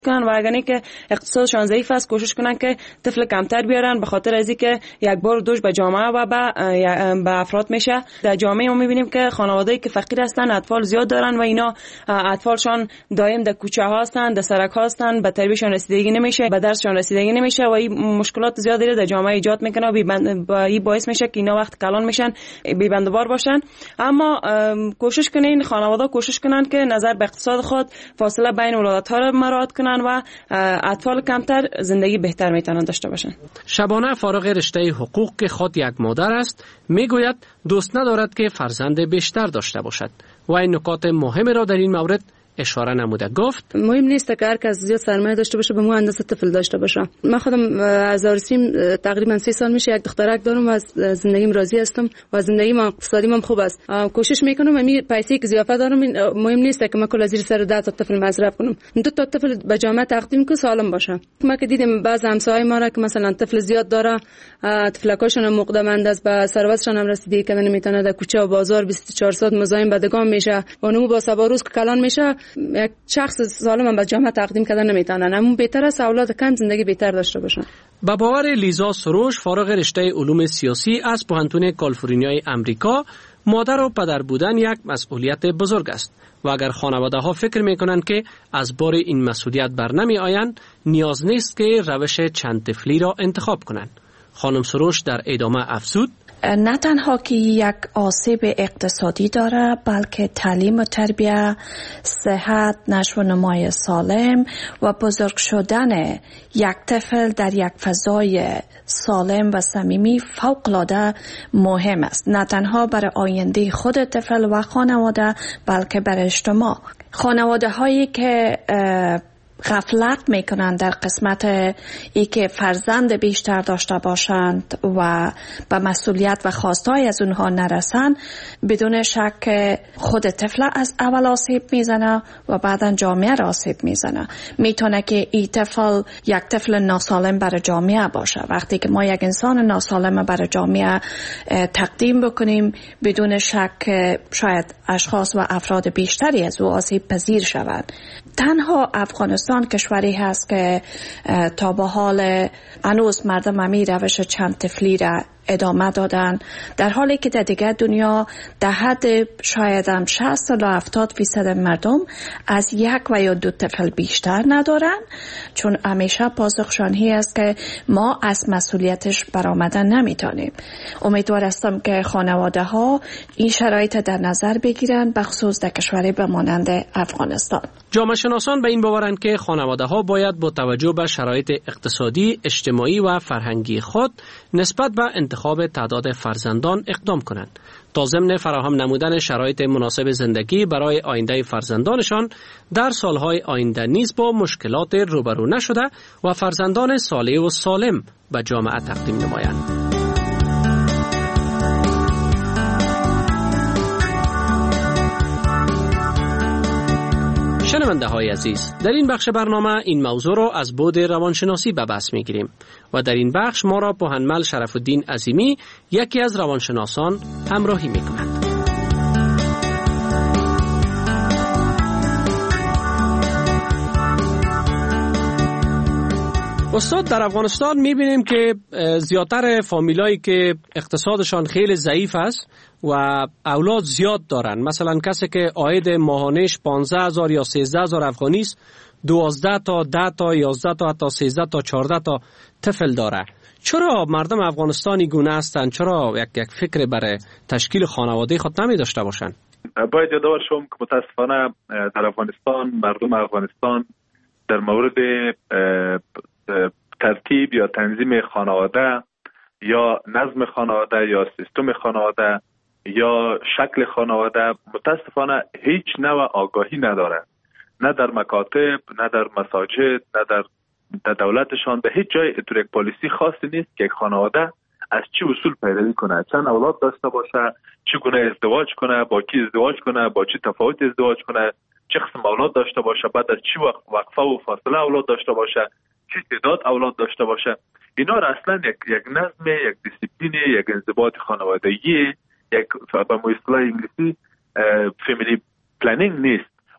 کنن و اگر نه که اقتصادشان ضعیف است کوشش کنن که طفل کمتر بیارن، به خاطر از اینکه یک بار دوش به جامعه و به افراد میشه. در جامعه ما میبینیم که خانواده‌ای که فقیر هستن اطفال زیاد دارن و اینا اطفالشان دائم در کوچه ها هستن، در سرک ها هستن، به تربیتشان رسیدگی نمیشه، به درسشان رسیدگی نمیشه و این مشکلات زیادی در جامعه ایجاد میکنه و این باعث میشه که اینا وقت کلان میشن، بی‌بندوبار باشن. اما کوشش کنین خانواده کوشش کنن که نظر به اقتصاد خود فاصله بین ولادت‌ها را مراعات کنن و اطفال کمتر زندگی بهتر میتونن داشته باشن. شبانه فارغ رشته حقوق که خود یک مادر است میگوید دوست ندارد که فرزند بیشتر داشته باشد و این نکات مهم را در این مورد اشاره نموده. گفت مهم نیست که هر کس زیاد سرمایه داشته باشه به مو اندازه طفل داشته باشه. من خودم از آرسیم تقریبا 3 سال میشه یک دخترک دارم و از زندگیم راضی هستم و زندگیم اقتصادیم هم خوب است. کوشش میکنم همین پیسه که زیافت دارم مهم نیست که من کل زیر سر 10 تا طفل مصرف کنم. 2 تا طفل به جامعه تقدیم کنم سالم باشه. ما که دیدیم بعض همسایه‌های ما را که مثلا طفل زیاد داره، طفلکاشون مقدمند است، به ثروتشون هم رسیدگی کردن نمیتونه، در کوچه و بازار 24 ساعت مزاحم بدگان میشه و اونم با سبا روز که کلان میشه یک شخص سالم هم به جامعه تقدیم کردن نمیتونن. اما بهتر است اولاد کم زندگی بهتر داشته باشن. با باور لیزا سروش فارغ رشته علوم سیاسی از پوهنتون کالیفرنیای امریکا، مادر و پدر بودن یک مسئولیت بزرگ است و اگر خانواده ها فکر میکنند که از بار این مسئولیت بر نمی آیند، نیاز نیست که روش چند طفلی را انتخاب کنند. خانم سروش در ادامه افزود: نه تنها که یک آسیب اقتصادی داره، بلکه تعلیم و تربیت، صحت، نشو و نمای سالم و بزرگ شدن یک طفل در یک فضای سالم و صمیمی فوق‌العاده مهم است. نه تنها برای آینده خود طفل و خانواده، بلکه برای اجتماع. خانواده هایی که غفلت میکنند در قسمت ای که فرزند بیشتر داشته باشند و به مسئولیت و خواستهای از اونها نرسند، بدون شک خود طفل از اول آسیب میزنه و بعدا جامعه را آسیب میزنه. میتونه که این طفل یک طفل ناسالم برای جامعه باشه. وقتی که ما یک انسان ناسالم برای جامعه تقدیم بکنیم، بدون شک شاید اشخاص و افراد بیشتری از او آسیب پذیر شوند. تنها افغانستان کشوری هست که تا به حال هنوز مردم همی روش چند طفلی را ادامه دادن، در حالی که در دیگر دنیا در حد شاید هم 60 تا 70% مردم از یک و یا 2 طفل بیشتر ندارن، چون همیشه پاسخشانی است که ما از مسئولیتش برآمدن نمیتونیم. امیدوار هستم که خانواده ها این شرایط در نظر بگیرن، بخصوص در کشوری به مانند افغانستان. جامعه شناسان به این باورند که خانواده ها باید با توجه به شرایط اقتصادی، اجتماعی و فرهنگی خود نسبت به انتخاب تعداد فرزندان اقدام کنند تا ضمن فراهم نمودن شرایط مناسب زندگی برای آینده فرزندانشان در سالهای آینده نیز با مشکلات روبرو نشده و فرزندان صالح و سالم به جامعه تقدیم نمایند. شنونده های عزیز، در این بخش برنامه این موضوع را از بعد روانشناسی به بحث میگیریم و در این بخش ما را پوهنمل شرف الدین عظیمی، یکی از روانشناسان، همراهی میکند. استاد، در افغانستان میبینیم که زیادتر فامیلایی که اقتصادشان خیلی ضعیف است و اولاد زیاد دارن، مثلا کسی که عاید ماهانش 15,000 یا 13,000 افغانی است، 12 تا 10 تا 11 تا حتی 13 تا 14 تا طفل داره. چرا مردم افغانستانی گونه هستند؟ چرا یک فکر برای تشکیل خانواده خود نمی داشته باشند؟ باید یادآور شوم که متاسفانه در افغانستان، مردم افغانستان در مورد ترتیب یا تنظیم خانواده یا نظم خانواده یا سیستم خانواده یا شکل خانواده متاسفانه هیچ نوع آگاهی نداره. نه در مکاتب، نه در مساجد، نه در دولتشان، به هیچ جای اتور یک پالیسی خاصی نیست که خانواده از چه اصول پیروی کنه، چند اولاد داشته باشه، چگونه ازدواج کنه، با کی ازدواج کنه، با چه تفاوت ازدواج کنه، چه قسم اولاد داشته باشه، بعد از چه وقفه و فاصله اولاد داشته باشه، چه تعداد اولاد داشته باشه. اینا را اصلا یک نظم، یک دیسیپلین، یک انضباط خانوادگی، یک به اصطلاح انگلیسی فامیلی پلنینگ نیست.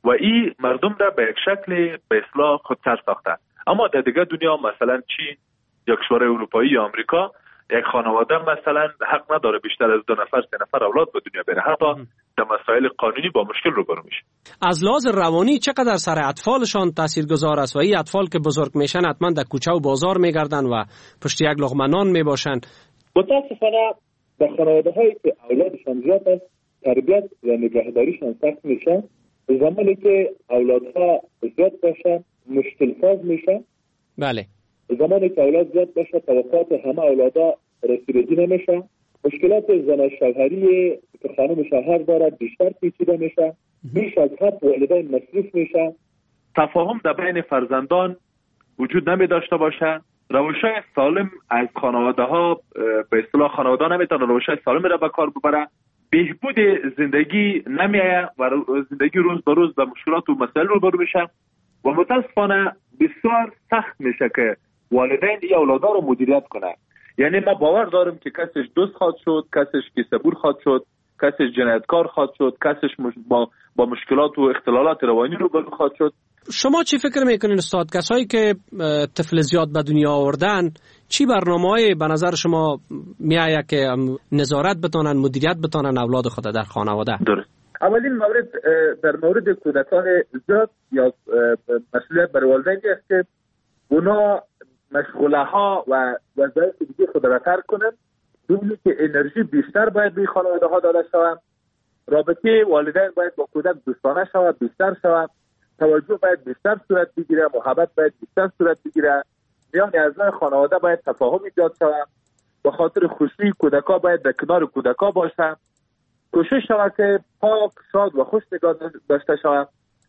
و این مردم را به یک شکل به اصطلاح خودسر ساخته. اما در دیگه دنیا مثلا چین یا کشور اروپایی یا آمریکا یک خانواده مثلا حق نداره بیشتر از 2 نفر 3 نفر اولاد به دنیا بره، حتی در مسائل قانونی با مشکل روبرو میشه. از لحاظ روانی چقدر سر اطفالشان تاثیرگذار است و این اطفال که بزرگ میشن حتما در کوچه و بازار میگردن و پشت یک لقمه نان میباشن. متاسفانه در خانواده هایی که اولادشان زیاد است تربیت و نگهداریشان سخت میشه. زمانی که اولادها زیاد باشن مشکل ساز میشه. بله. زمانی که اولاد زیاد باشه توقعات همه اولادا رسیدگی نمیشه. مشکلات زن شوهری که خانم شوهر دارد بیشتر پیچیده میشه. بیش از حد والدین مصروف میشه. تفاهم در بین فرزندان وجود نمی داشته باشه. روش‌های سالم از خانواده ها به اصطلاح خانواده نمیتونه روش‌های سالم را به کار ببره. بهبود زندگی نمیایه و زندگی روز به روز به مشکلات و مسائل روبرو میشه و متاسفانه بسیار سخت میشه که والدین این اولادا رو مدیریت کنه. یعنی ما باور دارم که کسش دوست خواهد شد، کسش کیسه‌بور خواهد شد، کسش جنایتکار خواهد شد، کسش با مشکلات و اختلالات روانی روبرو خواهد شد. شما چی فکر میکنین استاد؟ کسایی که طفل زیاد به دنیا آوردن چی برنامه‌ای به نظر شما میآید که نظارت بتونن، مدیریت بتونن اولاد خود در خانواده؟ درست. اولین مورد در مورد کودکان زیاد یا مسئولیت بر والدین است که اونا مشغله ها و وظایف دیگه خود را ترک کنند. دومی که انرژی بیشتر باید به خانواده ها داده شود. رابطه والدین باید با کودک دوستانه شود، بیشتر شود. توجه باید بیشتر صورت بگیره، محبت باید بیشتر صورت بگیره. میان اعضای خانواده باید تفاهم ایجاد شود. به خاطر خوشی کودکا باید در کنار کودکا باشه. کوشش شود که پاک، شاد و خوش نگاه داشته شود.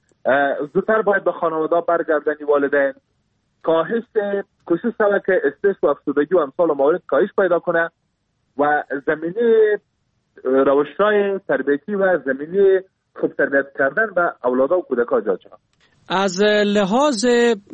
زودتر باید به خانواده برگردانی والدین. کوشش شود که استرس و افسردگی و امثال موارد کاهش پیدا کنه و زمینه روش‌های تربیتی و زمینه خوب تربیت کردن به اولادها و کودکا ایجاد شود. از لحاظ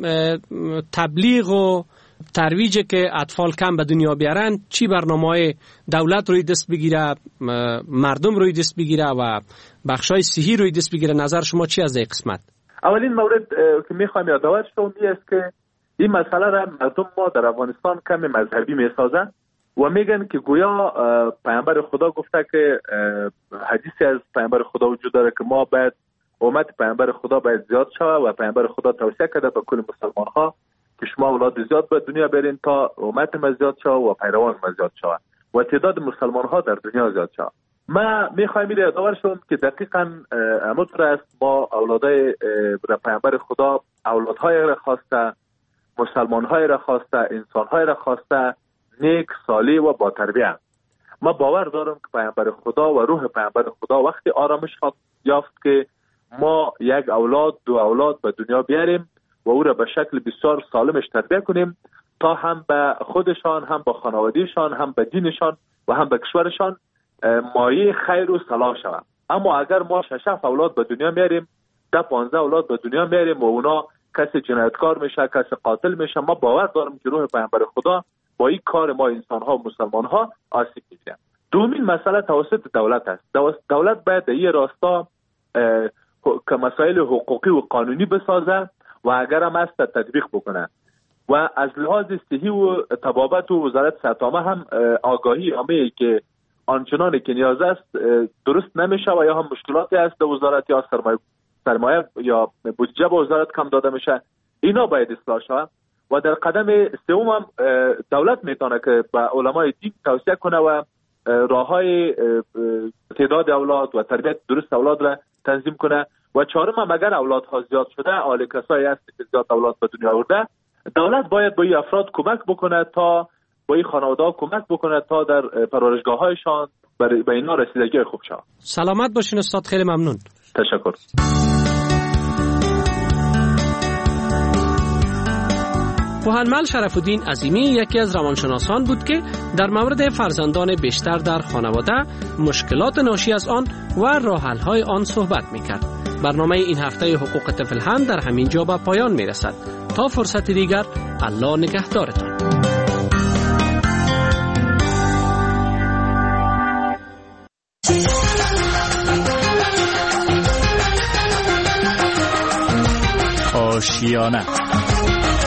تبلیغ و ترویج که اطفال کم به دنیا بیارن چی برنامه‌های دولت روی دست بگیره، مردم روی دست بگیره و بخشای صحی روی دست بگیره؟ نظر شما چی از این قسمت؟ اولین مورد که میخوام یادآور شم این است که این مسئله را مردم ما در افغانستان کمی مذهبی میسازن و میگن که گویا پیامبر خدا گفته که حدیثی از پیامبر خدا وجود داره که ما باید امت پیامبر خدا باید زیاد شود و پیامبر خدا توصیه کرده به کل مسلمان ها که شما اولاد زیاد به دنیا برین تا امت ما زیاد شود و پیروان ما زیاد شود و تعداد مسلمان ها در دنیا زیاد شود. ما میخوایم یادآور شم که دقیقاً همونطور است ما اولادای پیامبر خدا اولادهای را خواسته، مسلمان‌های را خواسته، انسان‌های را خواسته نیک، صالح و با تربیت. ما باور دارم که پیامبر خدا و روح پیامبر خدا وقتی آرامش یافت که ما یک اولاد، 2 اولاد به دنیا بیاریم و او را به شکل بسیار سالمش تربیت کنیم تا هم به خودشان، هم به خانوادهشان، هم به دینشان و هم به کشورشان مایه خیر و صلاح شود. اما اگر ما 6 اولاد به دنیا میاریم، 10-15 اولاد به دنیا میاریم و اونا کسی جنایتکار میشه، کسی قاتل میشه، ما باور دارم که روح پیامبر خدا با این کار ما انسان ها و مسلمان ها آسیب می‌بینه. دومین مسئله توسط دولت است. دولت باید در این راستا که مسائل حقوقی و قانونی بسازه و اگر هم است تطبیق بکنه و از لحاظ صحی و طبابت و وزارت صحت عامه هم آگاهی عامه که آنچنانی که نیاز است درست نمیشه و یا هم مشکلاتی است در وزارت یا سرمایه یا بودجه به وزارت کم داده میشه، اینا باید اصلاح شود. و در قدم سوم هم دولت میتونه که به علمای دین توصیه کنه و راههای تعداد اولاد و تربیت درست اولاد را تنظیم کنه. و چهارم هم اگر اولادها زیاد شده، حال کسایی هست که زیاد اولاد به دنیا آورده، دولت باید با این افراد کمک بکنه تا با این خانواده کمک بکنه تا در پرورشگاه‌هایشان به اینا رسیدگی خوب شود. سلامت باشین استاد، خیلی ممنون. تشکر. پوهنمل شرف‌الدین عظیمی یکی از روانشناسان بود که در مورد فرزندان بیشتر در خانواده، مشکلات ناشی از آن و راه‌حل‌های آن صحبت می‌کرد. برنامه این هفته حقوق طفل هم در همین جا به پایان می‌رسد. تا فرصت دیگر، الله نگهدارتان. یا نه.